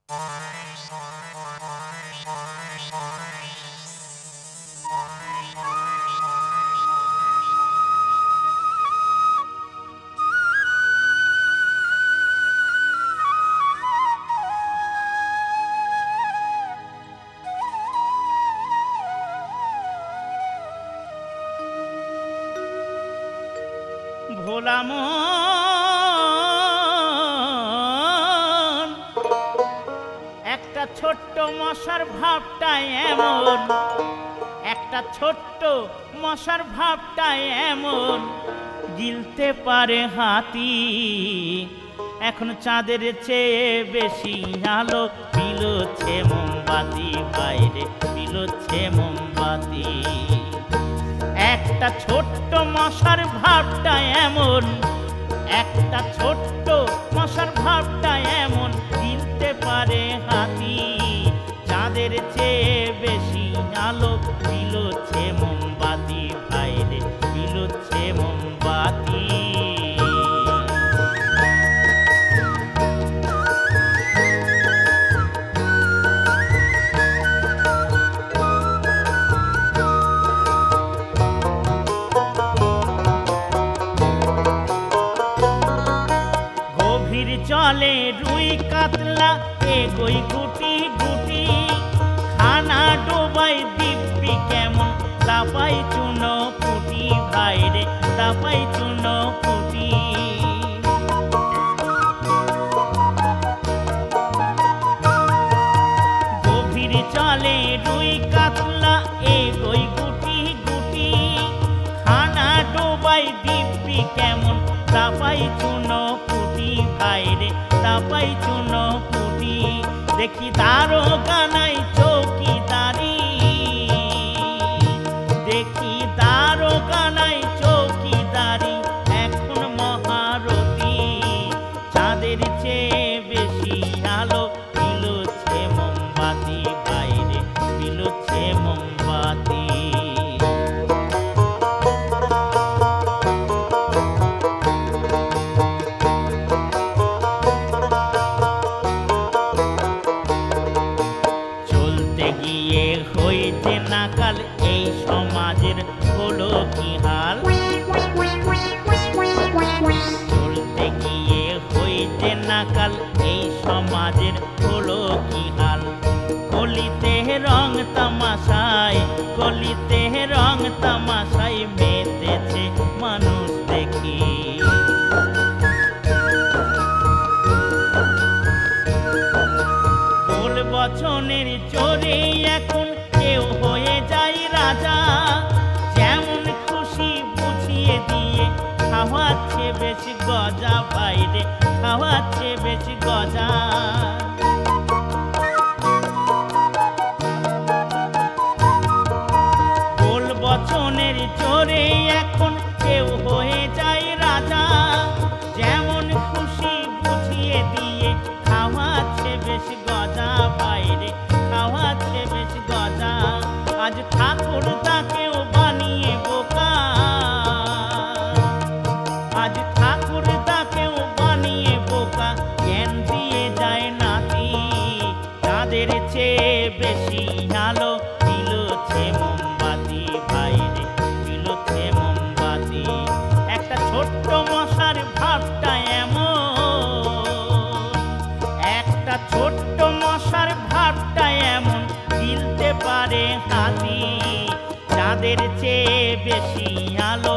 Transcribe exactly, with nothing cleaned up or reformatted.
ভোলা মন একটা ছোট্ট মশার ভাবটা এমন, একটা ছোট্ট মশার ভাবটা এমন, গিলতে পারে হাতি। এখন চাঁদের চেয়ে বেশি আলো, বিলোচ্ছে মোমবাতি বাইরে, বিলোচ্ছে মোমবাতি। একটা ছোট্ট মশার ভাবটা এমন, একটা ছোট্ট মশার ভাবটা এমন, গিলতে পারে হাতি। চাঁদের চেয়ে বেশি আলো, বিলোচ্ছে মোমবাতি বাইরে, বিলোচ্ছে মোমবাতি। জলে রুই কাতলা এগোই গুটি গুটি, খানা ডোবাই দিব্যি কেমন, দাপাই চুনো পুটি ভাইরে, দাপাই চুনো পুটি। গভীর জলে রুই কাতলা এগোই গুটি গুটি, খানা ডোবাই দিব্যি কেমন, দাপাই চুনো পুটি ভাইরে, দাপাই চুনো পুটি। দেখি দারোগা নাই চৌকিদারি, দেখি দারোগা নাই চৌকিদারি, এখন মহারতি। চাঁদের চেয়ে বেশি আলো, বিলোচ্ছে মোমবাতি বাইরে, বিলোচ্ছে মোমবাতি। হইতে নাকাল এই সমাজের হলো কি হাল, চলতে গিয়ে হইতে নাকাল এই সমাজের হলো কি হাল। কলিতে রং তামাশায়, কলিতে রং তামাশায় মেতেছে মানুষ দেখি। বল বচনের জোরে এখন কেউ হয়ে যায় রাজা, যেমন খুশি বুঝিয়ে দিয়ে খাওয়াচ্ছে বেশ গজা বাইরে, খাওয়াচ্ছে বেশ গজা। বল বচনের জোরে এখন কেউ হয়ে যায় রাজা, যেমন খুশি বুঝিয়ে দিয়ে খাওয়াচ্ছে বেশ গজা বাইরে, খাওয়াচ্ছে বেশ গজা। আজ ঠাকুর তাকেও বানিয়ে বোকা, আজ ঠাকুর তাকেও বানিয়ে বোকা, জ্ঞান দিয়ে যায় নাতি। তাদের চেয়ে বেশি আলো, বিলোচ্ছে মোমবাতি বাইরে, বিলোচ্ছে মোমবাতি। একটা ছোট্ট মশার ভাবটা এমন, একটা ছোট্ট মশার ভাবটা এমন, গিলতে পারে হাতি। চাঁদের চেয়ে বেশি আলো,